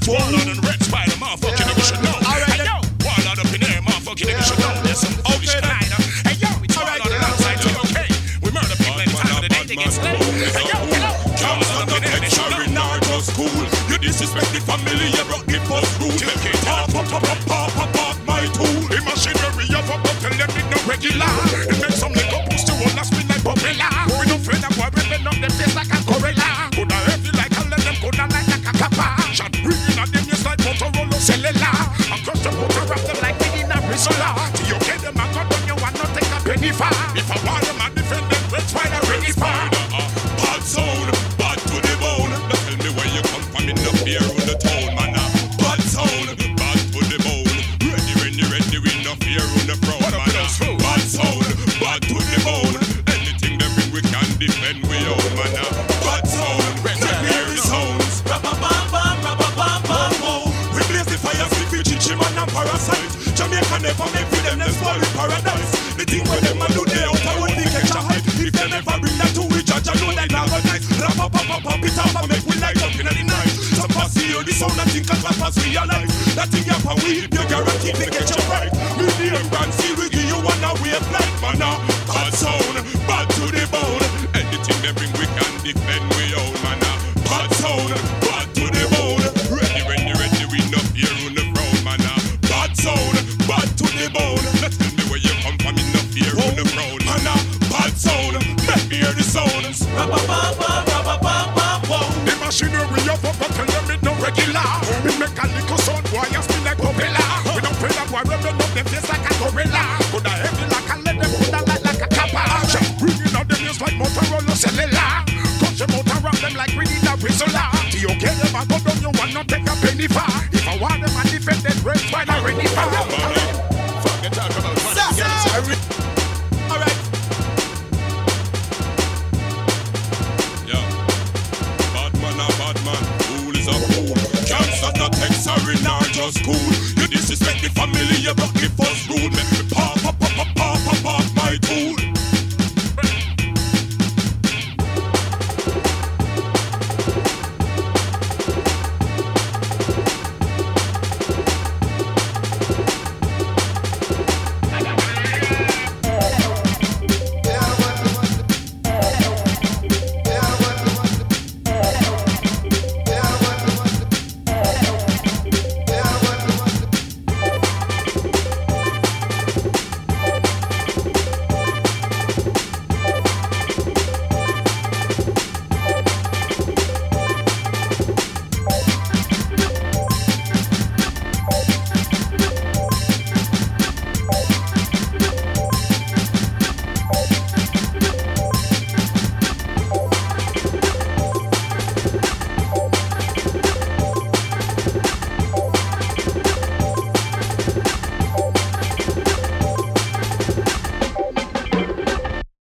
Warlord and Red Spider, motherfucker, nigga should know. Hey yo, Warlord up in there, motherfucker, nigga should know. There's some foolish kind of. Hey yo, it's Warlord and outside TOK. We murder people in time of the day to get slayed. Hey yo, Warlord up in there, they should know. School. You disrespect the family, you broke the first rule. Pop, my tool. The machinery of a bottle, them it no regular. It makes some little boost to all spin like popular. We don't feel that boy, ripping up them face like a gorilla. Coulda heavy like a let them coulda like a kappa. Shot breathing at them just like Motorola cellular. And crush the motor wrap them like we in a risola. Till you get them a gun on you and not take a penny far. If I want them and defend them, Red Spider ready for. Bad sound, bad to the bone. Tell me where you come from in the fear of the town, man. Bad sound, bad to the bone. Ready, we no fear on the front, man. Bad sound, bad to the bone. Anything that bring we can defend we own, man. Bad sound, hear the sounds. We blaze the fire, stick with chichi man and parasite. Jamaica never make with them spoil with paradise. The thing where them man do they out, I would catch a hype. If they never bring that to we judge, I know like now nice. Rap up, it up and make we light up in the night. Some pass hear the sound and think as pass realize. That thing up and we hit you guaranteed to get you right. Medium brand seal we give you one away flight, man. Bad sound, bad to the bone. Anything they bring we can defend we own, man. Bad sound, bad to the bone. Ready, we no fear on the ground, man. Bad sound, bad to the bone. Tell me where you come from, in no fear on the ground, man. Bad sound, let me hear the sounds. The machinery of a bottle, them it no regular. It make a little sound, boy, you spin like propeller. We don't feel that boy, rubbing up them face like a gorilla. Coulda heavy like a let them coulda like a kappa. Just bringing out them just like Motorola cellular. Crush them out and wrap them like we need a risola. Till you get them and go down, you want not take a penny far. If I want them and defend them, Red Spider ready for. Fuck it, talk about Alright. Bad man, fool is a fool. Cancer not take sorry, nor just cool. You disrespect the family, you broke the first rule. Make me